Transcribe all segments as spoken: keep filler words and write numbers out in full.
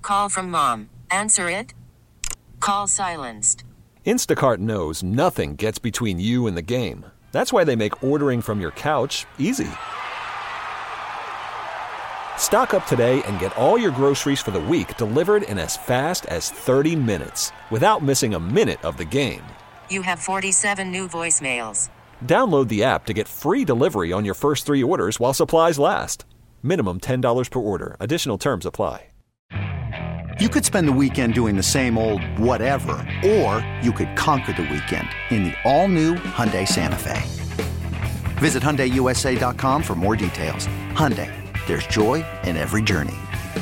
Call from mom. Answer it. Call silenced. Instacart knows nothing gets between you and the game. That's why they make ordering from your couch easy. Stock up today and get all your groceries for the week delivered in as fast as thirty minutes without missing a minute of the game. You have forty-seven new voicemails. Download the app to get free delivery on your first three orders while supplies last. Minimum ten dollars per order. Additional terms apply. You could spend the weekend doing the same old whatever, or you could conquer the weekend in the all-new Hyundai Santa Fe. Visit Hyundai U S A dot com for more details. Hyundai, there's joy in every journey.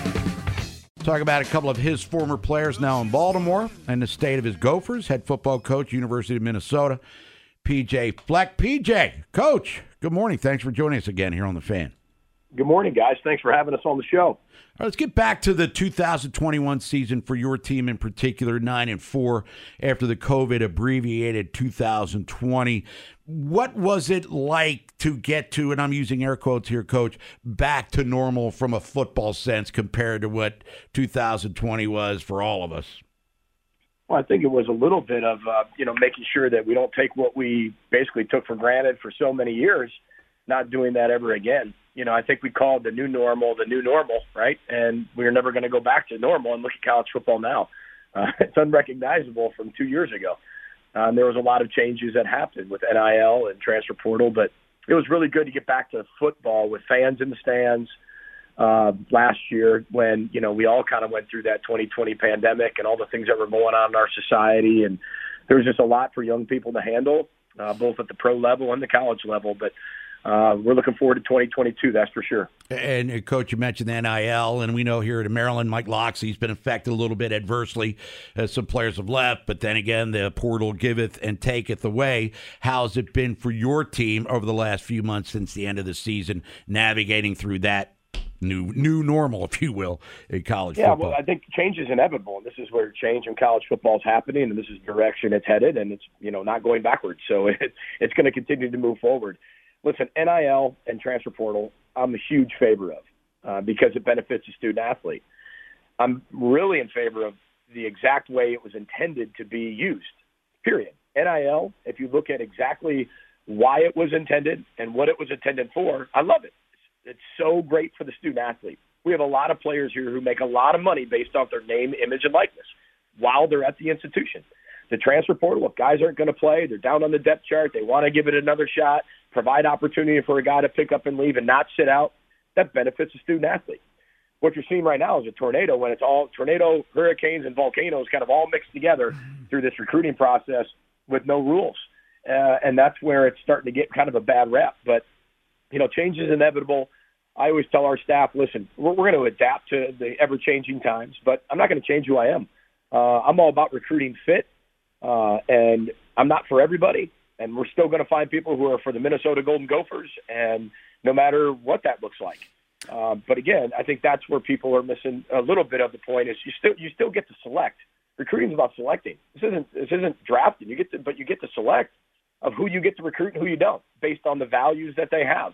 Talk about a couple of his former players now in Baltimore and the state of his Gophers. Head football coach, University of Minnesota, P J Fleck. P J, Coach, good morning. Thanks for joining us again here on The Fan. Good morning, guys. Thanks for having us on the show. All right, let's get back to the two thousand twenty-one season for your team in particular, nine and four after the COVID abbreviated two thousand twenty. What was it like to get to, and I'm using air quotes here, Coach, back to normal from a football sense compared to what two thousand twenty was for all of us? Well, I think it was a little bit of, uh, you know, making sure that we don't take what we basically took for granted for so many years, not doing that ever again. You know, I think we called the new normal the new normal, right? And we're never going to go back to normal. And look at college football now. Uh, it's unrecognizable from two years ago. Um, there was a lot of changes that happened with N I L and transfer portal, but it was really good to get back to football with fans in the stands uh, last year when, you know, we all kind of went through that twenty twenty pandemic and all the things that were going on in our society. And there was just a lot for young people to handle, uh, both at the pro level and the college level. But Uh, we're looking forward to twenty twenty-two, that's for sure. And, and Coach, you mentioned the N I L, and we know here at Maryland, Mike Locksley's been affected a little bit adversely as some players have left. But then again, the portal giveth and taketh away. How's it been for your team over the last few months since the end of the season, navigating through that new new normal, if you will, in college yeah, football? Yeah, well, I think change is inevitable, and this is where change in college football is happening, and this is the direction it's headed, and it's, you know, not going backwards. So it, it's going to continue to move forward. Listen, N I L and transfer portal, I'm a huge favor of uh, because it benefits the student athlete. I'm really in favor of the exact way it was intended to be used, period. N I L, if you look at exactly why it was intended and what it was intended for, I love it. It's so great for the student athlete. We have a lot of players here who make a lot of money based off their name, image, and likeness while they're at the institution. The transfer portal, if guys aren't going to play, they're down on the depth chart, they want to give it another shot, provide opportunity for a guy to pick up and leave and not sit out, that benefits the student athlete. What you're seeing right now is a tornado when it's all tornado, hurricanes, and volcanoes kind of all mixed together through this recruiting process with no rules. Uh, and that's where it's starting to get kind of a bad rep. But, you know, change is inevitable. I always tell our staff, listen, we're, we're going to adapt to the ever-changing times, but I'm not going to change who I am. Uh, I'm all about recruiting fit. Uh, and I'm not for everybody, and we're still going to find people who are for the Minnesota Golden Gophers, and no matter what that looks like. Uh, but again, I think that's where people are missing a little bit of the point. Is you still you still get to select. Recruiting is about selecting. This isn't this isn't drafting. You get to, but you get to select of who you get to recruit and who you don't, based on the values that they have.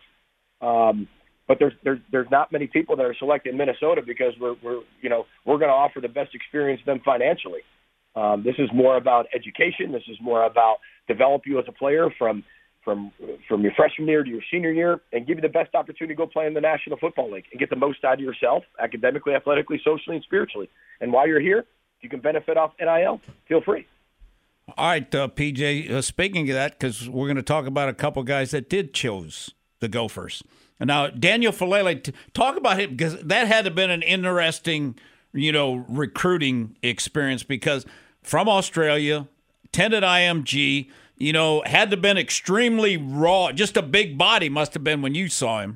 Um, but there's there's there's not many people that are selecting Minnesota because we're we're you know we're going to offer the best experience to them financially. Um, this is more about education. This is more about develop you as a player from from from your freshman year to your senior year and give you the best opportunity to go play in the National Football League and get the most out of yourself academically, athletically, socially, and spiritually. And while you're here, if you can benefit off N I L, feel free. All right, uh, P J, uh, speaking of that, because we're going to talk about a couple guys that did choose the Gophers. And now, Daniel Faalele, t- talk about him, because that had to have been an interesting, you know, recruiting experience, because from Australia, attended I M G, you know, had to have been extremely raw. Just a big body must have been when you saw him.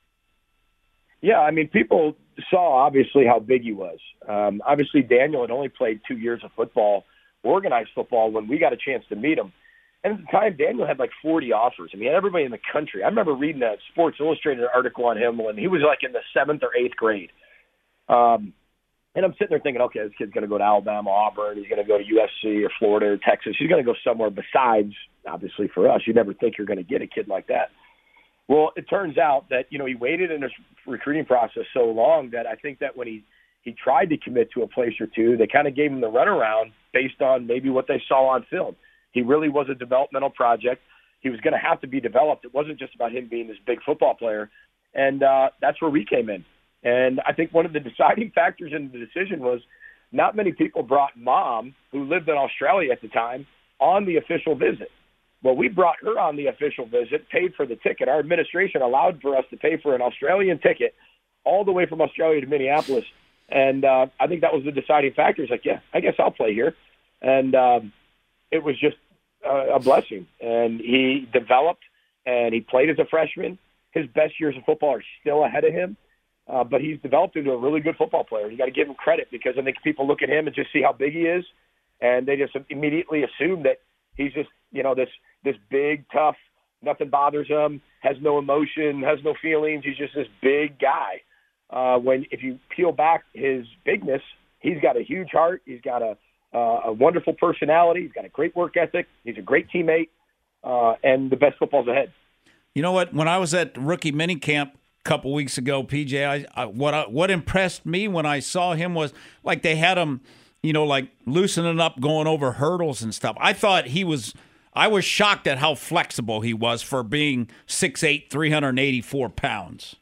Yeah, I mean, people saw, obviously, how big he was. Um, obviously, Daniel had only played two years of football, organized football, when we got a chance to meet him. And at the time, Daniel had like forty offers. I mean, everybody in the country. I remember reading a Sports Illustrated article on him when he was like in the seventh or eighth grade. Um And I'm sitting there thinking, okay, this kid's going to go to Alabama, Auburn. He's going to go to U S C or Florida or Texas. He's going to go somewhere besides, obviously, for us. You never think you're going to get a kid like that. Well, it turns out that, you know, he waited in his recruiting process so long that I think that when he, He tried to commit to a place or two. They kind of gave him the runaround based on maybe what they saw on film. He really was a developmental project. He was going to have to be developed. It wasn't just about him being this big football player. And uh, that's where we came in. And I think one of the deciding factors in the decision was not many people brought Mom, who lived in Australia at the time, on the official visit. Well, we brought her on the official visit, paid for the ticket. Our administration allowed for us to pay for an Australian ticket all the way from Australia to Minneapolis. And uh, I think that was the deciding factor. It's like, yeah, I guess I'll play here. And um, it was just uh, a blessing. And he developed, and he played as a freshman. His best years of football are still ahead of him. Uh, but he's developed into a really good football player. You got to give him credit, because I think people look at him and just see how big he is, and they just immediately assume that he's just, you know, this this big, tough, nothing bothers him, has no emotion, has no feelings. He's just this big guy. Uh, when if you peel back his bigness, he's got a huge heart. He's got a uh, a wonderful personality. He's got a great work ethic. He's a great teammate, uh, and the best football's ahead. You know what? When I was at rookie minicamp couple weeks ago, P J, I, I, what I, what impressed me when I saw him was like they had him, you know, like loosening up, going over hurdles and stuff. I thought he was, I was shocked at how flexible he was for being six eight, three hundred eighty-four pounds.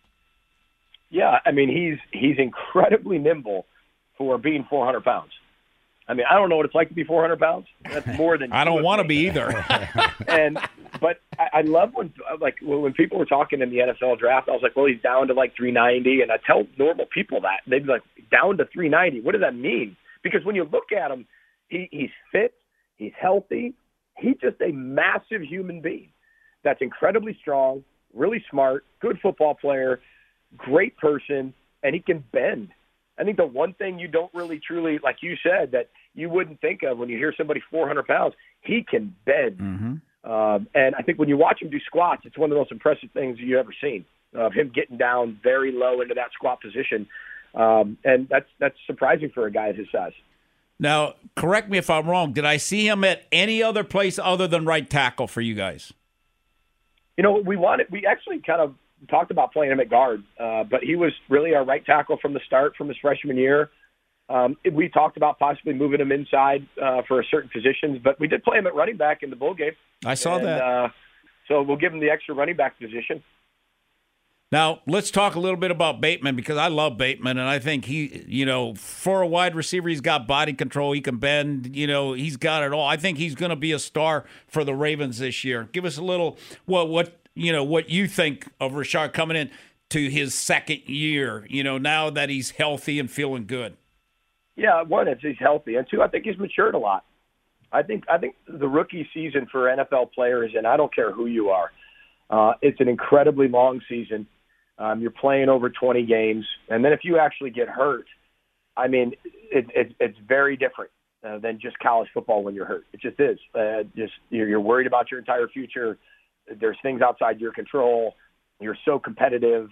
Yeah, I mean, he's he's incredibly nimble for being four hundred pounds. I mean, I don't know what it's like to be four hundred pounds. That's more than I don't want to be either. and but I, I love when like when people were talking in the N F L draft, I was like, well, he's down to like three ninety, and I tell normal people that they'd be like, down to three ninety. What does that mean? Because when you look at him, he, he's fit, he's healthy, he's just a massive human being that's incredibly strong, really smart, good football player, great person, and he can bend. I think the one thing you don't really truly, like you said, that you wouldn't think of when you hear somebody four hundred pounds, he can bend. Mm-hmm. Um, and I think when you watch him do squats, it's one of the most impressive things you've ever seen, of him getting down very low into that squat position. Um, and that's that's surprising for a guy of his size. Now, correct me if I'm wrong. Did I see him at any other place other than right tackle for you guys? You know, we wanted, we actually kind of talked about playing him at guard, uh, but he was really our right tackle from the start, from his freshman year. Um, we talked about possibly moving him inside uh, for certain positions, but we did play him at running back in the bowl game. I saw and, that. Uh, so we'll give him the extra running back position. Now, let's talk a little bit about Bateman, because I love Bateman, and I think he, you know, for a wide receiver, he's got body control. He can bend. You know, he's got it all. I think he's going to be a star for the Ravens this year. Give us a little, well, what, you know, what you think of Rashard coming in to his second year, you know, now that he's healthy and feeling good. Yeah, one, it's he's healthy, and two, I think he's matured a lot. I think I think the rookie season for N F L players, and I don't care who you are, uh, it's an incredibly long season. Um, you're playing over twenty games, and then if you actually get hurt, I mean, it, it, it's very different uh, than just college football when you're hurt. It just is. Uh, just you're, you're worried about your entire future. There's things outside your control. You're so competitive.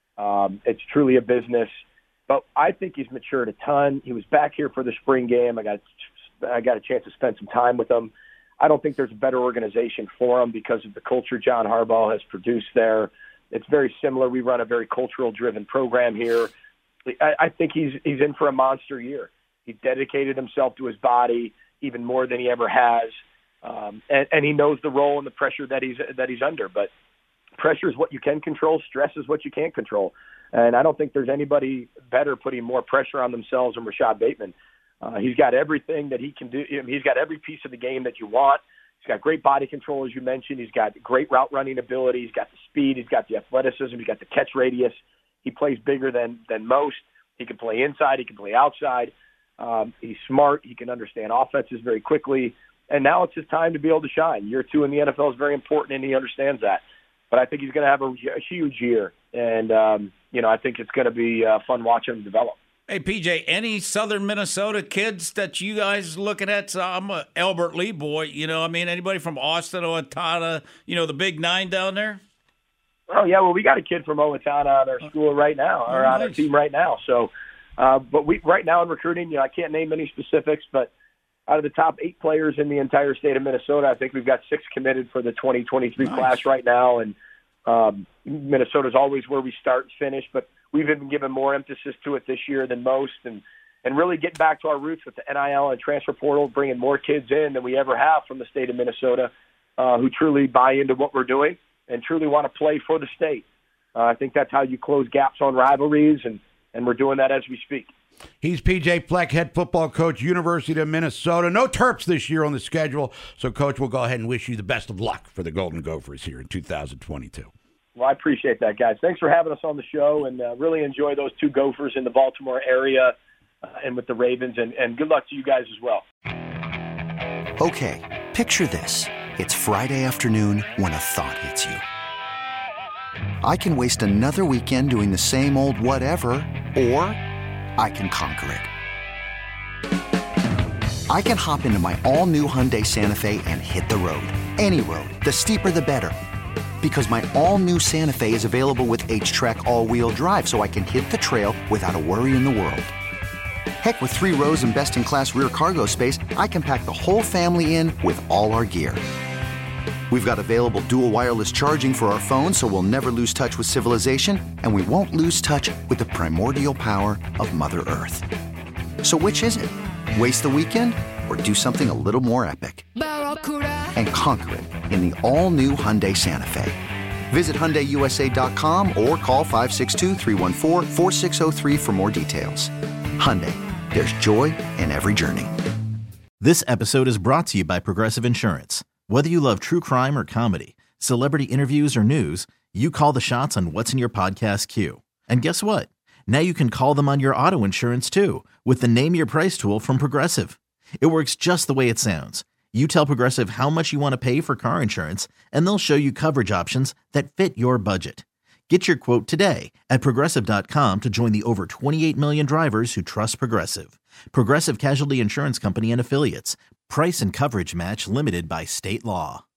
Um, it's truly a business. But I think he's matured a ton. He was back here for the spring game. I got I got a chance to spend some time with him. I don't think there's a better organization for him because of the culture John Harbaugh has produced there. It's very similar. We run a very cultural-driven program here. I, I think he's he's in for a monster year. He dedicated himself to his body even more than he ever has, um, and, and he knows the role and the pressure that he's that he's under. But pressure is what you can control. Stress is what you can't control. And I don't think there's anybody better putting more pressure on themselves than Rashad Bateman. Uh, he's got everything that he can do. He's got every piece of the game that you want. He's got great body control, as you mentioned. He's got great route running ability. He's got the speed. He's got the athleticism. He's got the catch radius. He plays bigger than than most. He can play inside. He can play outside. Um, he's smart. He can understand offenses very quickly. And now it's his time to be able to shine. Year two in the N F L is very important, and he understands that. But I think he's going to have a, a huge year. And, um, you know, I think it's going to be uh, fun watching him develop. Hey, P J, any Southern Minnesota kids that you guys looking at? So I'm a Albert Lee boy. You know, I mean, anybody from Austin, Owatonna, you know, the Big Nine down there? Oh, yeah. Well, we got a kid from Owatonna on our school right now, or oh, on nice. our team right now. So, uh, but we right now in recruiting, you know, I can't name any specifics, but out of the top eight players in the entire state of Minnesota, I think we've got six committed for the twenty twenty-three Nice. class right now. And um, Minnesota's always where we start and finish, but we've been given more emphasis to it this year than most, and, and really getting back to our roots with the N I L and transfer portal, bringing more kids in than we ever have from the state of Minnesota uh, who truly buy into what we're doing and truly want to play for the state. Uh, I think that's how you close gaps on rivalries, and, and we're doing that as we speak. He's P J Fleck, head football coach, University of Minnesota. No Terps this year on the schedule, so, Coach, we'll go ahead and wish you the best of luck for the Golden Gophers here in two thousand twenty-two. Well, I appreciate that, guys. Thanks for having us on the show, and uh, really enjoy those two Gophers in the Baltimore area uh, and with the Ravens, and, and good luck to you guys as well. Okay, picture this. It's Friday afternoon when a thought hits you. I can waste another weekend doing the same old whatever, or I can conquer it. I can hop into my all-new Hyundai Santa Fe and hit the road. Any road. The steeper, the better. Because my all-new Santa Fe is available with H-Track all-wheel drive, so I can hit the trail without a worry in the world. Heck, with three rows and best-in-class rear cargo space, I can pack the whole family in with all our gear. We've got available dual wireless charging for our phones, so we'll never lose touch with civilization, and we won't lose touch with the primordial power of Mother Earth. So which is it? Waste the weekend or do something a little more epic? And conquer it in the all-new Hyundai Santa Fe. Visit Hyundai U S A dot com or call five six two, three one four, four six zero three for more details. Hyundai, there's joy in every journey. This episode is brought to you by Progressive Insurance. Whether you love true crime or comedy, celebrity interviews or news, you call the shots on what's in your podcast queue. And guess what? Now you can call them on your auto insurance too with the Name Your Price tool from Progressive. It works just the way it sounds. You tell Progressive how much you want to pay for car insurance, and they'll show you coverage options that fit your budget. Get your quote today at Progressive dot com to join the over twenty-eight million drivers who trust Progressive. Progressive Casualty Insurance Company and Affiliates. Price and coverage match limited by state law.